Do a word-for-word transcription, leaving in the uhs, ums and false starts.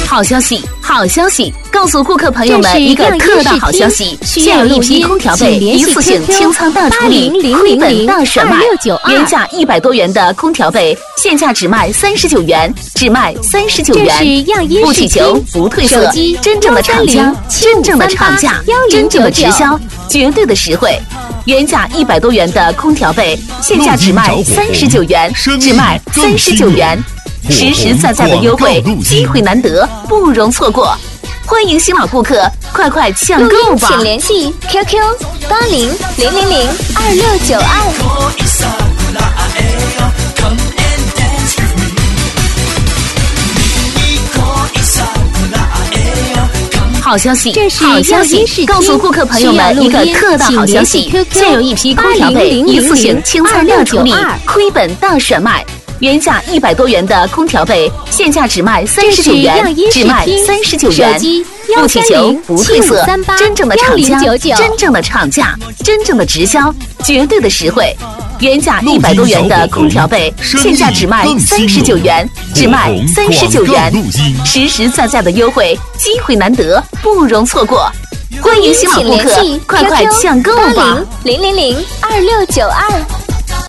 好消息，好消息！告诉顾客朋友们一个特大好消息，现有一批空调被一次性清仓大处理，亏本大甩卖，原价一百多元的空调被现价只卖三十九元，只卖三十九元，不起球，不褪色，真正的厂家，真正的厂价，真正的直销，绝对的实惠。原价一百多元的空调被现价只卖三十九元，只卖三十九元。实实在在的优惠，机会难得，不容错过。欢迎新老顾客，快快抢购吧！ 请联系 Q Q 八零零零零二六九二。 好消息，好消息！告诉顾客朋友们一个特大好消息，现有一批空调被一次性清仓大处理，亏本大甩卖。原价一百多元的空调被现价只卖三十九元，只卖三十九元，不起球，不褪色，真正的厂家，真正的厂价，真正的直销，绝对的实惠。原价一百多元的空调被现价只卖三十九元，只卖三十九元，实实在在的优惠，机会难得，不容错过。欢迎新老顾客，快快抢购吧！ 零零零二六九二。